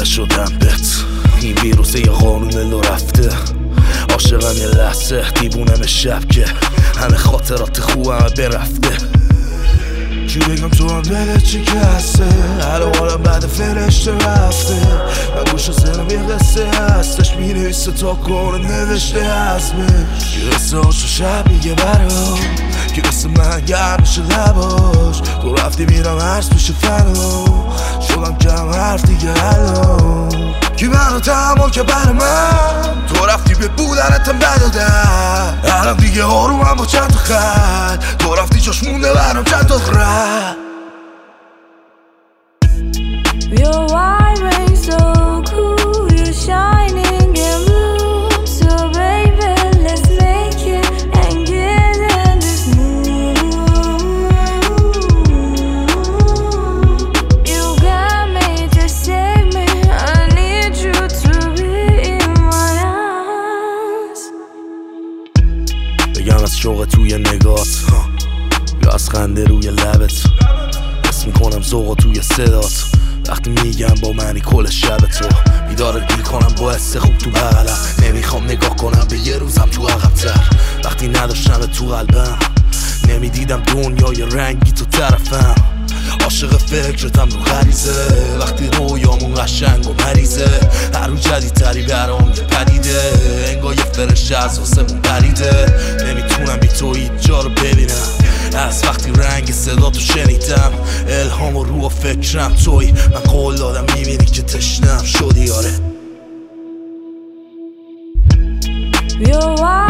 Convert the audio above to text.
شدم بهت. این ویروس یه قانون لو رفته، عاشقم یه لحظه، دیوونم شب که همه خاطرات خوبم برفته. چی بگم تو هم دلت چی که هسته، حالا بعد فرشته رفته. من گوش سرم یه قصه هستش، می‌نویسه تا کنه نوشته اسمش. یه قصه هاشو شب میگه برام، که قصه من گرم میشه لباش. تو رفتی میرم عرض میشه فنا، شدم کم حرف دیگه الان. کی منو تحمل که بر من، تو رفتی به بودنتم بدادن. الان دیگه آرومم با چند تا خط، تو رفتی جاش مونده برام چند تا خرد. You're wiring so cool, you're shining in blue. So baby, let's make it and get in this mood. You got me, just save me, I need you to be in my eyes. بگم از شوق توی نگات، یا از خنده روی لبت، حس میکنم ذوق توی صدات. وقتی میگم با منی کل شب تو، بیدارت گیر کنم با حس خوب تو بغلم. نمیخوام نگاه کنم به یه روزم تو عقب‌تر. وقتی نداشتم تو قلبم، نمیدیدم دنیای رنگی تو طرفم. عاشق فکرتم رو غریزه، وقتی رویامون قشنگ و مریضه. هر روز جدیدتری برام پدیده، انگار یه فرشته از واسمون پریده. نمیتونم بی تو هیچ جا رو ببینم، از وقتی رنگ صداتو شنیدم. الهام و روح و فکرم توی، من قول دادم میبینی که تشنم شدی. آره You're